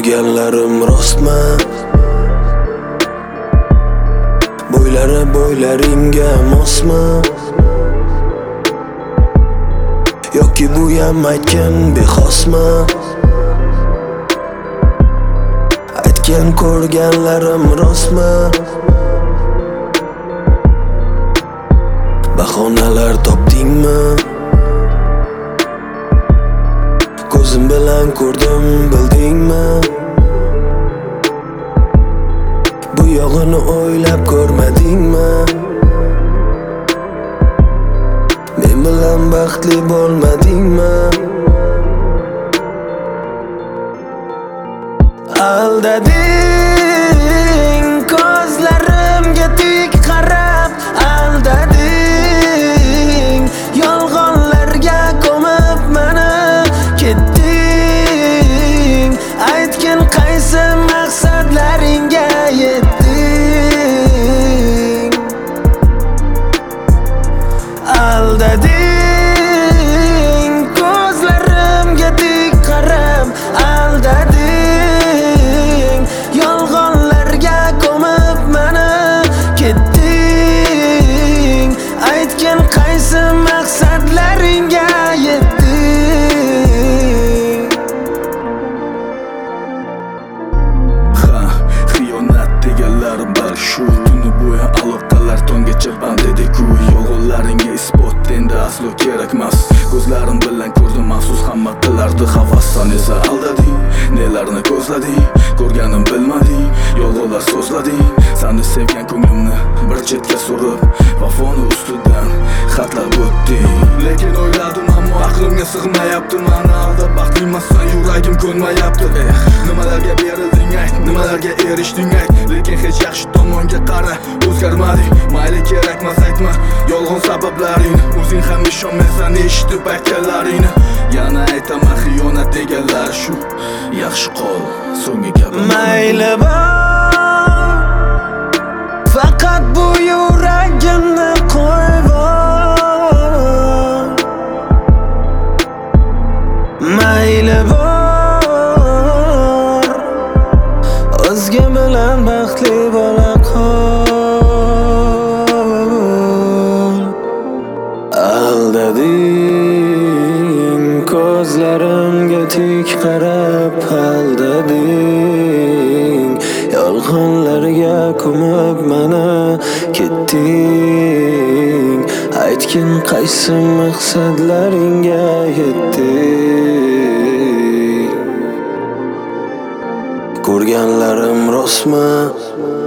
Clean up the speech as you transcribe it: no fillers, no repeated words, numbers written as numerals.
Ko'rganlarim rostmi? Bo'ylaringga mosmi? Yoki bu ham aytgan bexosmi? Aytgan ko'rganlarim rostmi? Bahonalar topdingmi? Ko'zim bilan ko'rdim, bildingmi? Bu yog'ini o'ylab ko'rmadingmi? Men bilan baxtli bo'lmadingmi? Aldading, ko'zlarimga tik qarab aldading, yolg'onlarga ko'mib meni ketding. Aytgin qaysi maqsadlaringga yetding? Aldading, ko'zlarimga tik qarab aldading, yolg'onlarga ko'mib meni ketding. Aytgin qaysi maqsadlaringga yetding? Xiyonat deganlar bor shu. Tuni bo'yi aloqalar tongacha band edi-ku. Yolg'onlaringga isbot endi aslo kerakmas. Ko'zlarim bilan ko'rdim afsus, hamma qilardi havas. Sen esa aldading, nelarni ko'zlading, ko'rganim bilmading, yolg'onlar so'zlading. Seni sevgan ko'nglimni bir chetga surib, vafoni ustidan xatlab o'tding. Lekin o'yladim, ammo aqlimga sig'mayapti. Meni aldab baxtlimassan, yuragim ko'nmayapti. Nimalarga berilding ayt, nimalarga erishding ayt, lekin hech yaxshi tomonga qara, o'zgarmading. Mayli kerakmas aytma yolg'on sabablaringni, o'zing ham ishonmaysan eshitib aytganlaringni. Yana aytaman, xiyonat deganlar shu. Yaxshi qol, so'nggi gapim Mayli bor, faqat bu yuragimni qo'yib ol. Mayli bor, o'zga bilan baxtli bo'la qol. Aldading, ko'zlarimga tik qarab aldading, yolg'onlarga ko'mib meni ketding. Aytgin qaysi maqsadlaringga yetding? Ko'rganlarim rostmi?